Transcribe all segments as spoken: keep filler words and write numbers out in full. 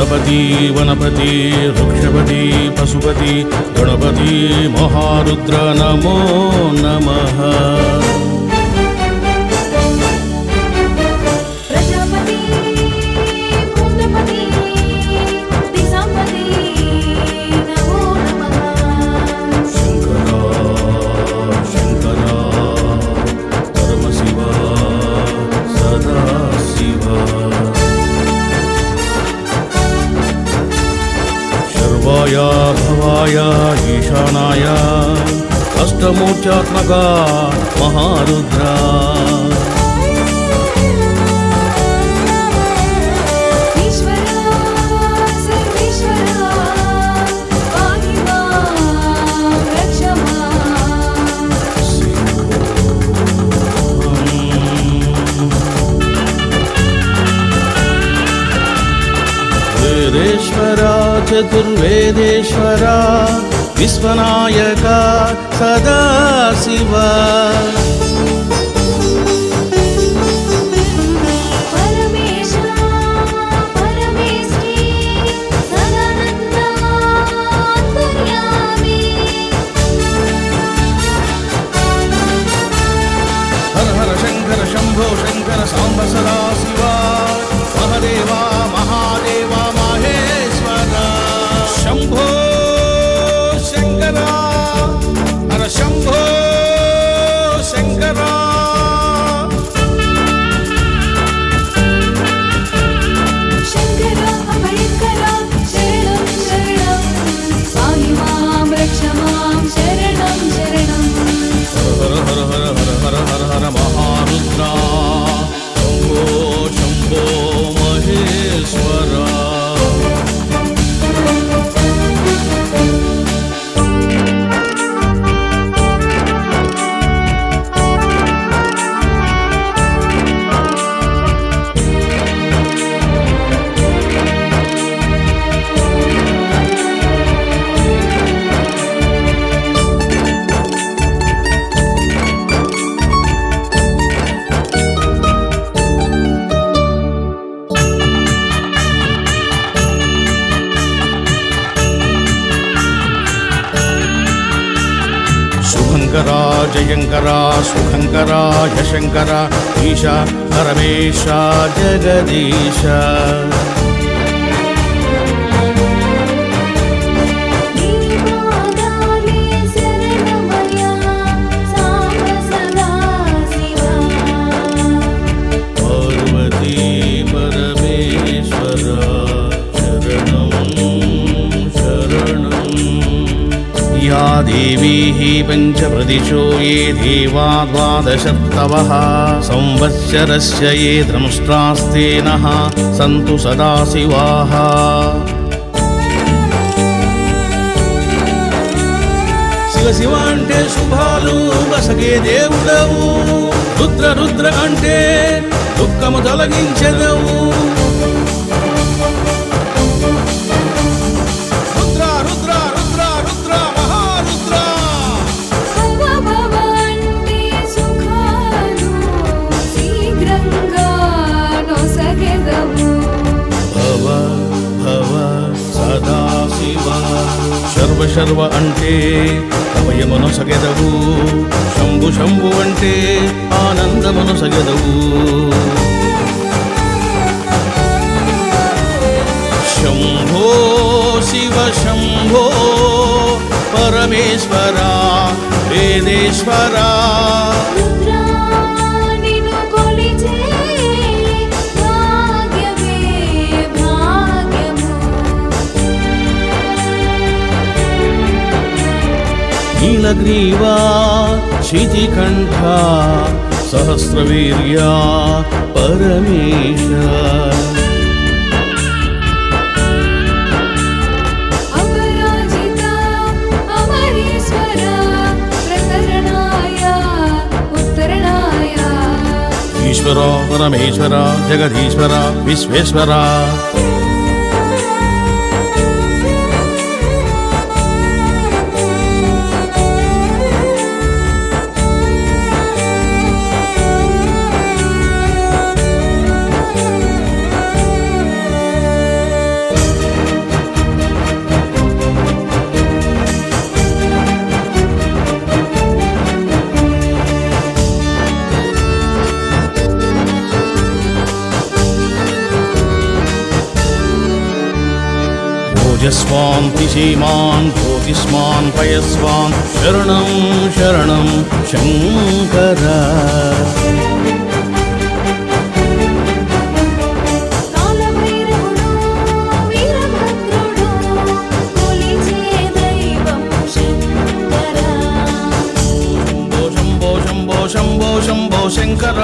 कुलपति वनपति वृक्षपति पशुपति गणपति महारुद्र नमो नमः। सर्वाय भवाय ईशानाय अष्टमूर्त्यात्मका महारुद्रा वेदेश्वरा चतुर्वेदेश्वरा विश्वनायका सदाशिवा हर हर शंकर शंभो शंकर सांब सदाशिवा महदेवा महादेवा शंभो शंकरा हर शंभो शंकरा शंकरा अभयंकरा शरणं शरणं पाहि मां रक्ष मां शरणं शरणं हर हर हर हर हर हर हर महारुद्रा शंभो शंभो महेश्वरा। शुभंकरा जयंकरा सुखंकरा यशंकरा ईशा परमेशा जगदीशा पार्वती परमेश्वरा या देवी हि पंचप्रदिशो ये देवा द्वादशत्तवः संवत्सरस्य ये द्रंष्ट्रास्ते नः सन्तु सदा शिवाः। శివ శివ అంటే శుభాలు వసగే దేవుడవు, రుద్ర రుద్ర అంటే దుఃఖము తొలగించెదవు. శర్వ శర్వ అంటే అభయమును సగెదవు, శంభు శంభు అంటే ఆనందమును సగెదవు. శంభో శివ శంభో పరమేశ్వరా వేదేశ్వరా నీలగ్రీవా శితికంఠా సహస్రవీర్యా పరమేశ. ఈశ్వర పరమేశ్వర జగదీశ్వర విశ్వేశ్వర. तेजस्वान् तिशीमान् ज्योतिष्मान् पयस्वान् शरणं शरणं शङ्कर కాలభైరవుడు వీరభద్రుడు కొలిచే దైవం శంకర శంభో శంభో శంభో శంభో శంకర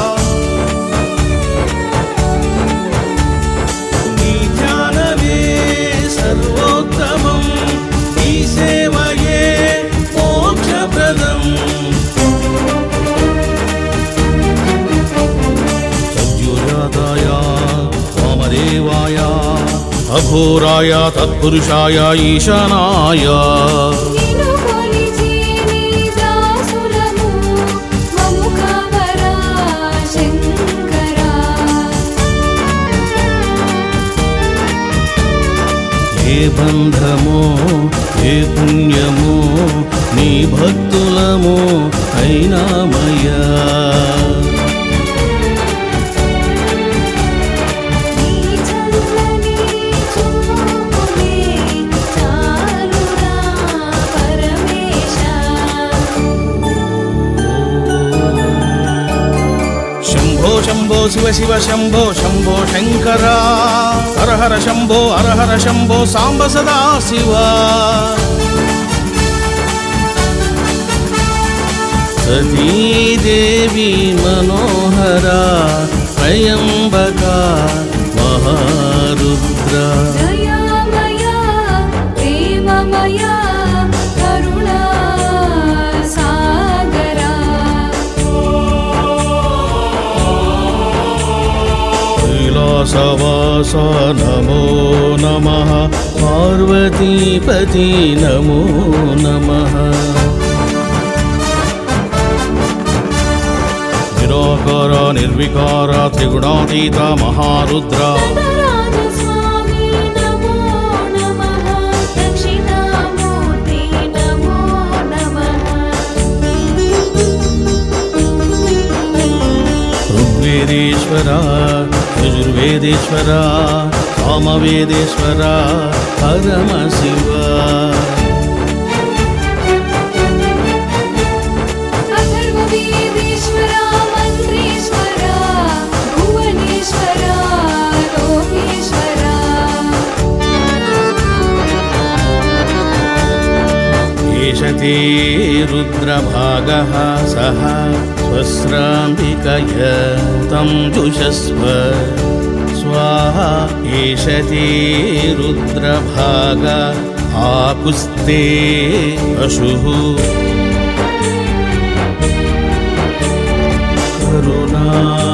నీ ధ్యానమే సర్వోత్తమం నీ సేవయే మోక్షప్రదం సద్యోజాతాయ వామదేవాయ అఘోరాయ తత్పురుషాయ ఈశానాయ నిన్ను కొలిచే నీ దాసులము మమ్ము కావరా శంకర ఏ బంధమో ఏ పుణ్యమో నీ భక్తులమో అయినామయ్యా నీ చల్లని చూపులే చాలురా పరమేశ శంభో శంభో శివ శివ శంభో శంభో శంకర హర హర శంభో హర హర శంభో సాంబ సదా శివ సతీదేవి మనోహర త్రయంబక మహారుద్ర దయామయ ప్రేమమయ కరుణా సాగరా కైలాసవాస నమో నమః పార్వతీపతి నమో నమః నిరాకార నిర్వికార త్రిగుణాతీత మహారుద్ర నటరాజ స్వామి నమో నమః దక్షిణామూర్తి నమో నమః ఋగ్వేదేశ్వర యజుర్వేదేశ్వర సామవేదేశ్వర పరమ శివ అథర్వవేదేశ్వర మంత్రేశ్వర భువనేశ్వర లోకేశ్వర ఏష తే రుద్రభాగः సహ స్వస్రాంబికయ తం జుషస్వ స్వాహా ఏష తే రుద్రభాగ ఆకుస్తే పశుః కరుణా